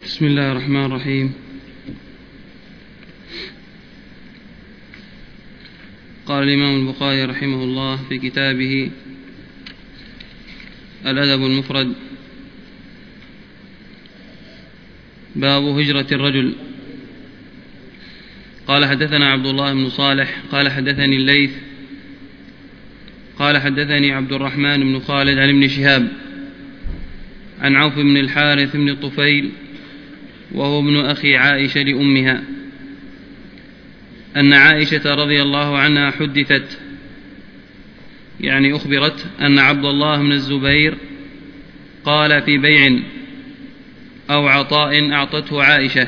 بسم الله الرحمن الرحيم. قال الإمام البخاري رحمه الله في كتابه الأدب المفرد: باب هجرة الرجل. قال حدثنا عبد الله بن صالح قال حدثني الليث قال حدثني عبد الرحمن بن خالد عن ابن شهاب عن عوف بن الحارث بن الطفيل وهو ابن أخي عائشة لأمها أن عائشة رضي الله عنها حدثت، يعني أخبرت، أن عبد الله بن الزبير قال في بيع أو عطاء أعطته عائشة: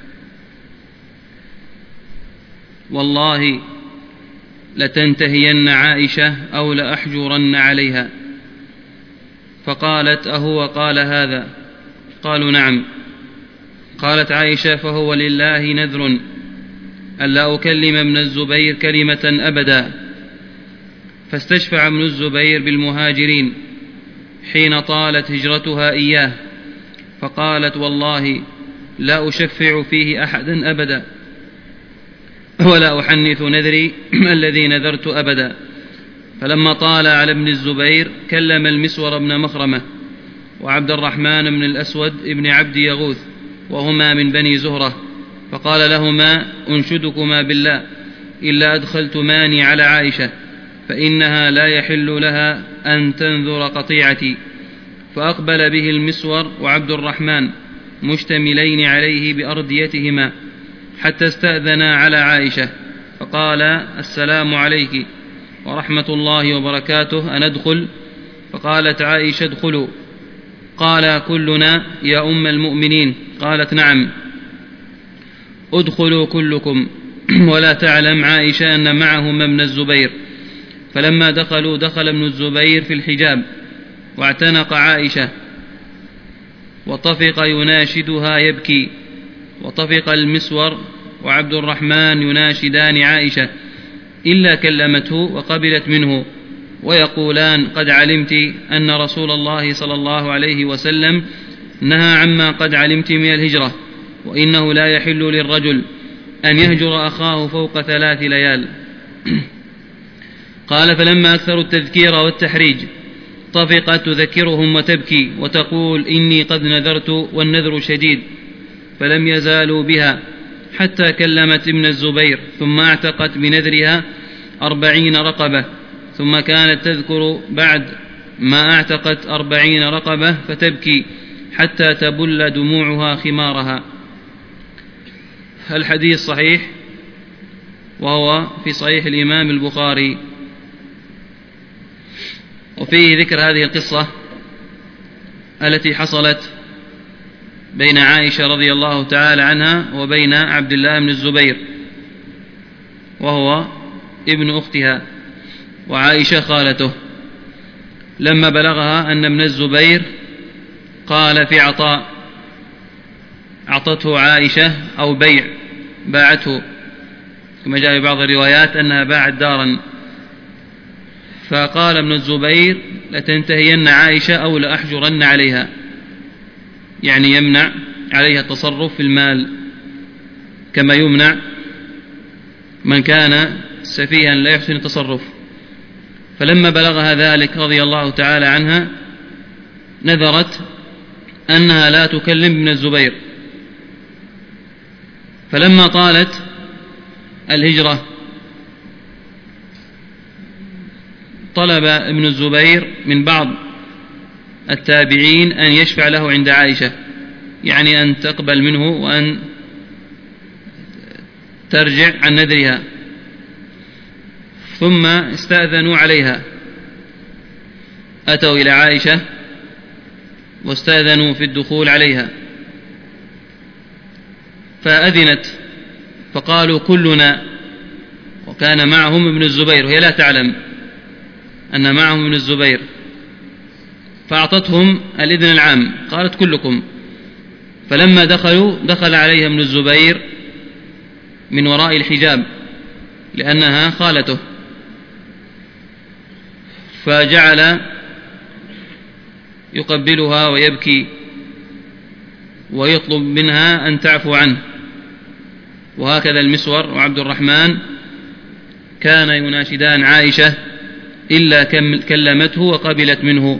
والله لتنتهين عائشة أو لأحجرن عليها. فقالت: أهو قال هذا؟ قالوا: نعم. قالت عائشة: فهو لله نذر ألا أكلم ابن الزبير كلمة أبدا. فاستشفع ابن الزبير بالمهاجرين حين طالت هجرتها إياه، فقالت: والله لا أشفع فيه أحدا أبدا، ولا أحنث نذري الذي نذرت أبدا. فلما طال على ابن الزبير كلم المسور بن مخرمة وعبد الرحمن بن الأسود ابن عبد يغوث، وهما من بني زهرة، فقال لهما: أنشدكما بالله إلا أدخلتماني على عائشة، فإنها لا يحل لها أن تنذر قطيعتي. فأقبل به المسور وعبد الرحمن مشتملين عليه بأرديتهما حتى استأذنا على عائشة، فقال: السلام عليك ورحمة الله وبركاته، أندخل؟ فقالت عائشة: ادخلوا. قال: كلنا يا أم المؤمنين؟ قالت: نعم. ادخلوا كلكم. ولا تعلم عائشة أن معهم ابن الزبير. فلما دخلوا دخل ابن الزبير في الحجاب واعتنق عائشة، وطفق يناشدها يبكي، وطفق المسور وعبد الرحمن يناشدان عائشة إلا كلمته وقبلت منه، ويقولان: قد علمت أن رسول الله صلى الله عليه وسلم نهى عما قد علمت من الهجرة، وإنه لا يحل للرجل أن يهجر أخاه فوق 3 ليال. قال: فلما أكثروا التذكير والتحريج طفقت تذكرهم وتبكي وتقول: إني قد نذرت والنذر شديد. فلم يزالوا بها حتى كلمت ابن الزبير، ثم اعتقت بنذرها 40 رقبة، ثم كانت تذكر بعد ما اعتقت 40 رقبة فتبكي حتى تبل دموعها خمارها. الحديث صحيح، وهو في صحيح الإمام البخاري، وفيه ذكر هذه القصة التي حصلت بين عائشة رضي الله تعالى عنها وبين عبد الله بن الزبير، وهو ابن أختها، وعائشة خالته، لما بلغها أن ابن الزبير قال في عطاء أعطته عائشة أو بيع باعته، كما جاء في بعض الروايات أنها باعت دارا. فقال ابن الزبير: لتنتهين عائشة أو لأحجرن عليها، يعني يمنع عليها التصرف في المال كما يمنع من كان سفيها لا يحسن التصرف. فلما بلغها ذلك رضي الله تعالى عنها نذرت أنها لا تكلم ابن الزبير. فلما طالت الهجرة طلب ابن الزبير من بعض التابعين أن يشفع له عند عائشة، يعني أن تقبل منه وأن ترجع عن نذرها. ثم استأذنوا عليها، أتوا إلى عائشة واستأذنوا في الدخول عليها، فأذنت، فقالوا: كلنا. وكان معهم ابن الزبير وهي لا تعلم أن معهم ابن الزبير، فأعطتهم الإذن العام، قالت: كلكم. فلما دخل عليها ابن الزبير من وراء الحجاب لأنها خالته، فجعل يقبلها ويبكي ويطلب منها أن تعفو عنه. وهكذا المسور وعبد الرحمن كان يناشدان عائشة إلا كلمته وقبلت منه،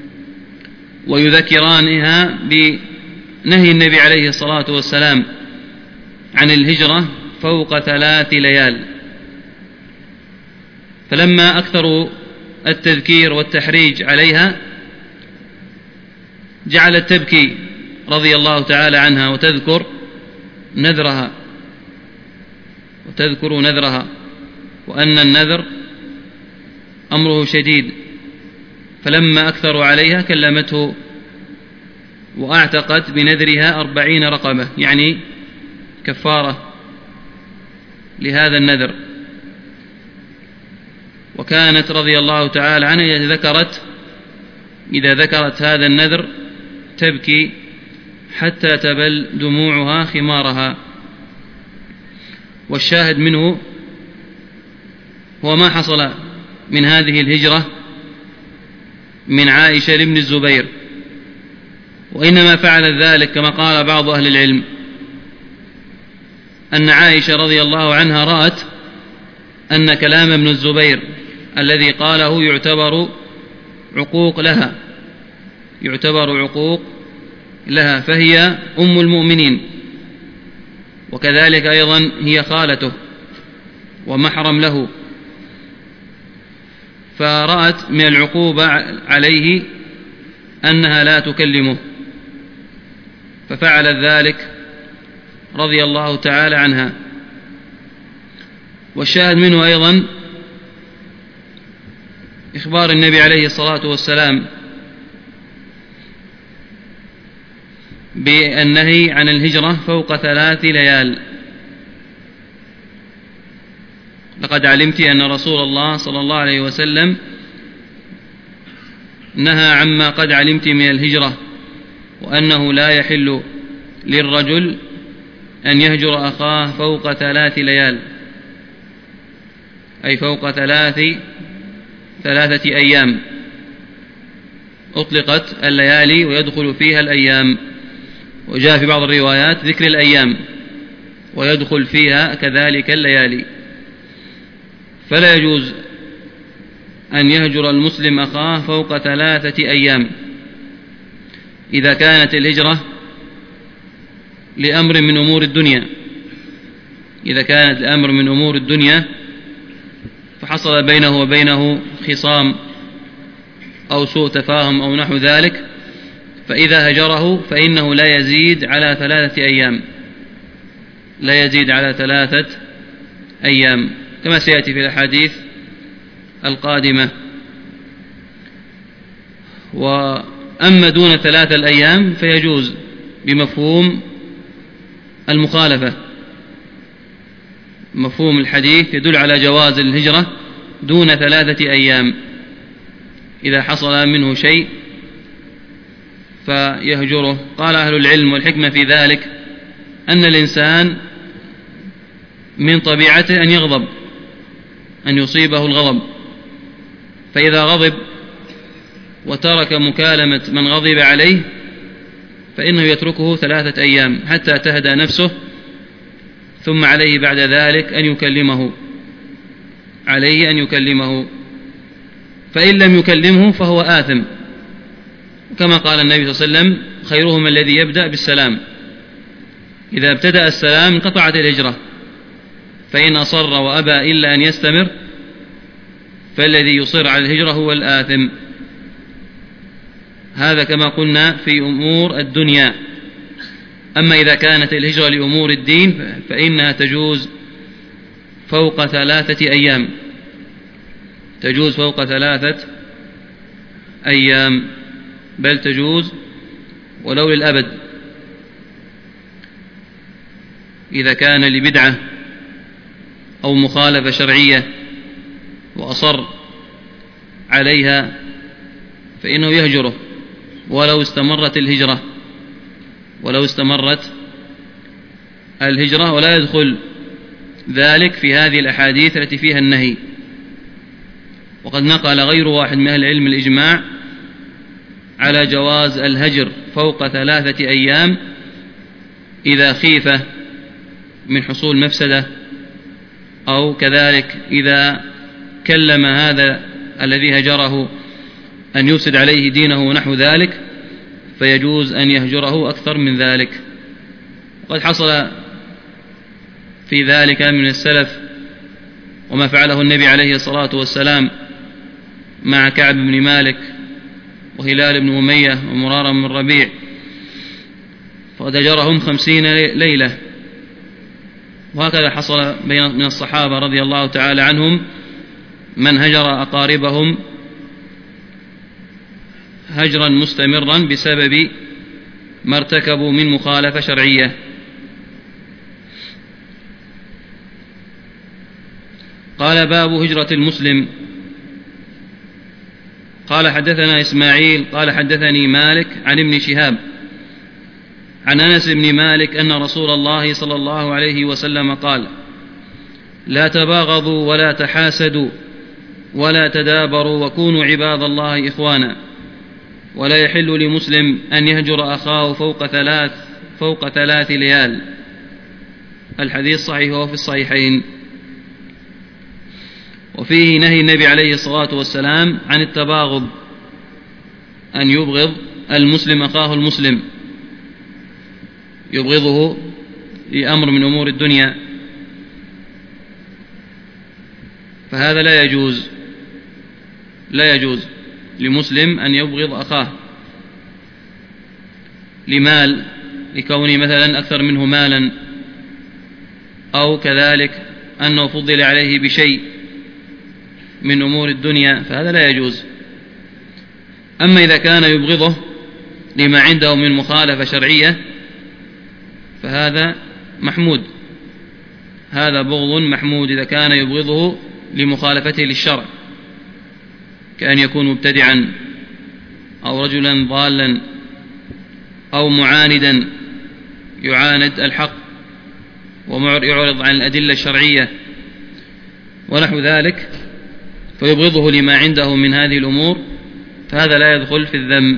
ويذكرانها بنهي النبي عليه الصلاة والسلام عن الهجرة فوق 3 ليال. فلما أكثروا التذكير والتحريج عليها جعلت تبكي رضي الله تعالى عنها وتذكر نذرها وأن النذر أمره شديد. فلما أكثروا عليها كلمته وأعتقت بنذرها 40 رقبة، يعني كفارة لهذا النذر. وكانت رضي الله تعالى عنها إذا ذكرت هذا النذر تبكي حتى تبل دموعها خمارها. والشاهد منه هو ما حصل من هذه الهجرة من عائشة لابن الزبير، وإنما فعل ذلك كما قال بعض أهل العلم أن عائشة رضي الله عنها رأت أن كلام ابن الزبير الذي قاله يعتبر عقوق لها، فهي أم المؤمنين، وكذلك أيضا هي خالته ومحرم له، فرأت من العقوبة عليه أنها لا تكلمه، ففعلت ذلك رضي الله تعالى عنها. والشاهد منه أيضا إخبار النبي عليه الصلاة والسلام بالنهي عن الهجرة فوق 3 ليال. لقد علمت أن رسول الله صلى الله عليه وسلم نهى عما قد علمت من الهجرة، وأنه لا يحل للرجل أن يهجر أخاه فوق 3 ليال، أي فوق 3 أيام. أطلقت الليالي ويدخل فيها الأيام، وجاء في بعض الروايات ذكر الأيام ويدخل فيها كذلك الليالي. فلا يجوز أن يهجر المسلم أخاه فوق 3 أيام إذا كانت الهجرة لأمر من أمور الدنيا. إذا كانت الأمر من أمور الدنيا فحصل بينه وبينه خصام أو سوء تفاهم أو نحو ذلك، فإذا هجره فإنه لا يزيد على 3 أيام، لا يزيد على 3 أيام كما سيأتي في الأحاديث القادمة. وأما دون 3 الأيام فيجوز بمفهوم المخالفة. مفهوم الحديث يدل على جواز الهجرة دون 3 أيام، إذا حصل منه شيء فيهجره. قال أهل العلم والحكمة في ذلك أن الإنسان من طبيعته أن يغضب، أن يصيبه الغضب، فإذا غضب وترك مكالمة من غضب عليه فإنه يتركه 3 أيام حتى تهدى نفسه، ثم عليه بعد ذلك أن يكلمه، فإن لم يكلمه فهو آثم، كما قال النبي صلى الله عليه وسلم: خيرهم الذي يبدأ بالسلام. إذا ابتدأ السلام انقطعت الهجرة، فإن أصر وأبى إلا أن يستمر فالذي يصر على الهجرة هو الآثم. هذا كما قلنا في أمور الدنيا. أما إذا كانت الهجرة لأمور الدين فإنها تجوز فوق 3 أيام، تجوز فوق 3 أيام، بل تجوز ولو للأبد. إذا كان لبدعة أو مخالفة شرعية وأصر عليها فإنه يهجره ولو استمرت الهجرة، ولا يدخل ذلك في هذه الأحاديث التي فيها النهي. وقد نقل غير واحد من أهل العلم الإجماع على جواز الهجر فوق 3 أيام إذا خيف من حصول مفسدة، أو كذلك إذا كلم هذا الذي هجره أن يفسد عليه دينه ونحو ذلك، فيجوز أن يهجره أكثر من ذلك. وقد حصل في ذلك من السلف وما فعله النبي عليه الصلاة والسلام مع كعب بن مالك وهلال بن أمية ومرارة بن الربيع، فقد هجرهم 50 ليلة. وهكذا حصل من الصحابة رضي الله تعالى عنهم من هجر أقاربهم هجرا مستمرا بسبب ما ارتكبوا من مخالفة شرعية. قال: باب هجرة المسلم. قال: حدثنا إسماعيل قال: حدثني مالك عن ابن شهاب عن أنس بن مالك أن رسول الله صلى الله عليه وسلم قال: لا تباغضوا ولا تحاسدوا ولا تدابروا وكونوا عباد الله إخوانا، ولا يحل لمسلم أن يهجر أخاه فوق 3 ليال. الحديث صحيح وفي الصحيحين. وفيه نهي النبي عليه الصلاة والسلام عن التباغض، أن يبغض المسلم أخاه المسلم، يبغضه لأمر من أمور الدنيا، فهذا لا يجوز لمسلم أن يبغض أخاه لمال، لكونه مثلا أكثر منه مالا، أو كذلك أنه فضل عليه بشيء من أمور الدنيا، فهذا لا يجوز. أما إذا كان يبغضه لما عنده من مخالفة شرعية فهذا محمود، هذا بغض محمود إذا كان يبغضه لمخالفته للشرع، كأن يكون مبتدعا أو رجلا ضالا أو معاندا يعاند الحق ويعرض عن الأدلة الشرعية ونحو ذلك، فيبغضه لما عنده من هذه الأمور، فهذا لا يدخل في الذم.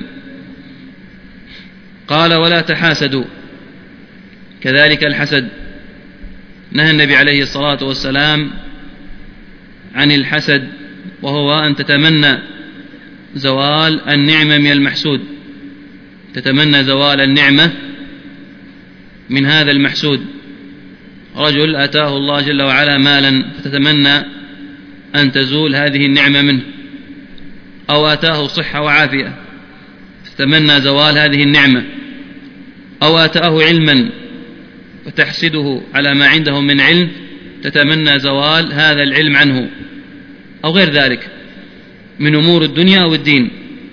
قال: ولا تحاسدوا. كذلك الحسد، نهى النبي عليه الصلاة والسلام عن الحسد، وهو أن تتمنى زوال النعمة من المحسود، تتمنى زوال النعمة من هذا المحسود. رجل أتاه الله جل وعلا مالا فتتمنى أن تزول هذه النعمة منه، أو أتاه صحة وعافية فتتمنى زوال هذه النعمة، أو أتاه علما فتحسده على ما عنده من علم، تتمنى زوال هذا العلم عنه، أو غير ذلك من أمور الدنيا أو الدين،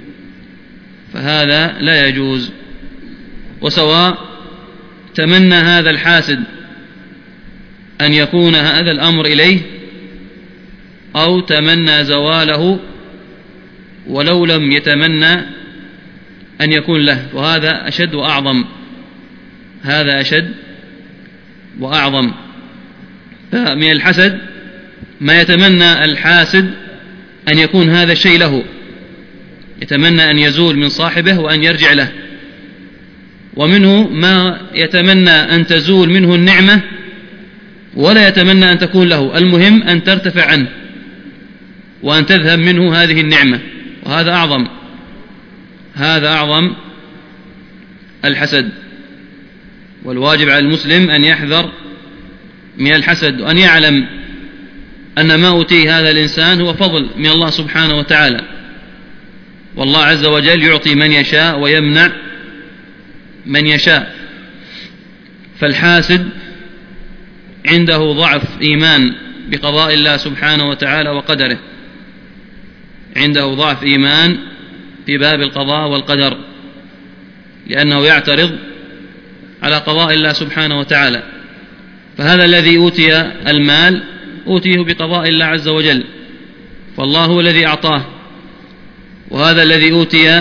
فهذا لا يجوز. وسواء تمنى هذا الحاسد أن يكون هذا الأمر إليه، أو تمنى زواله ولو لم يتمنى أن يكون له، وهذا أشد وأعظم، هذا أشد وأعظم. فمن الحسد ما يتمنى الحاسد أن يكون هذا الشيء له، يتمنى أن يزول من صاحبه وأن يرجع له، ومنه ما يتمنى أن تزول منه النعمة ولا يتمنى أن تكون له، المهم أن ترتفع عنه وأن تذهب منه هذه النعمة، وهذا أعظم، هذا أعظم الحسد. والواجب على المسلم أن يحذر من الحسد، وأن يعلم أن ما أوتيه هذا الإنسان هو فضل من الله سبحانه وتعالى، والله عز وجل يعطي من يشاء ويمنع من يشاء. فالحاسد عنده ضعف إيمان بقضاء الله سبحانه وتعالى وقدره، عنده ضعف إيمان في باب القضاء والقدر، لأنه يعترض على قضاء الله سبحانه وتعالى. فهذا الذي أوتي المال أوتيه بقضاء الله عز وجل، فالله هو الذي أعطاه، وهذا الذي أوتي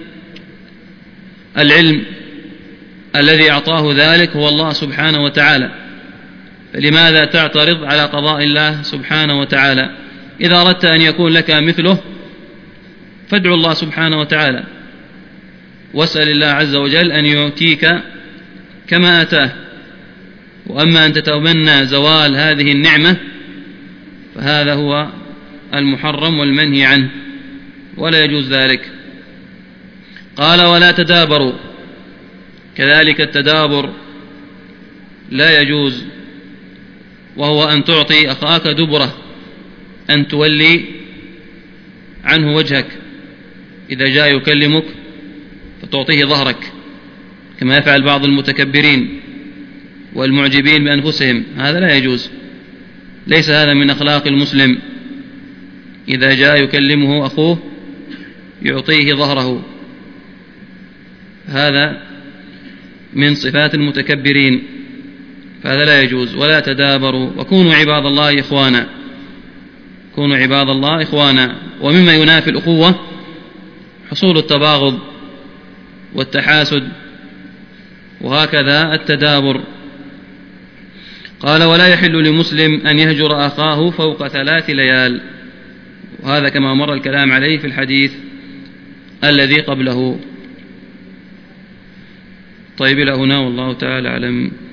العلم الذي أعطاه ذلك هو الله سبحانه وتعالى، فلماذا تعترض على قضاء الله سبحانه وتعالى؟ إذا أردت أن يكون لك مثله فادعو الله سبحانه وتعالى، واسأل الله عز وجل أن يؤتيك كما آتاه. وأما أن تتمنى زوال هذه النعمة فهذا هو المحرم والمنهي عنه، ولا يجوز ذلك. قال ولا تدابروا، كذلك التدابر لا يجوز، وهو أن تعطي أخاك دبره، أن تولي عنه وجهك إذا جاء يكلمك فتعطيه ظهرك، كما يفعل بعض المتكبرين والمعجبين بأنفسهم. هذا لا يجوز، ليس هذا من أخلاق المسلم. إذا جاء يكلمه أخوه يعطيه ظهره، هذا من صفات المتكبرين، فهذا لا يجوز. ولا تدابروا وكونوا عباد الله إخوانا، كونوا عباد الله إخوانا. ومما ينافي الأخوة حصول التباغض والتحاسد، وهكذا التدابر. قال ولا يحل لمسلم أن يهجر أخاه فوق 3 ليال، وهذا كما مر الكلام عليه في الحديث الذي قبله. طيب إلى هنا والله تعالى أعلم.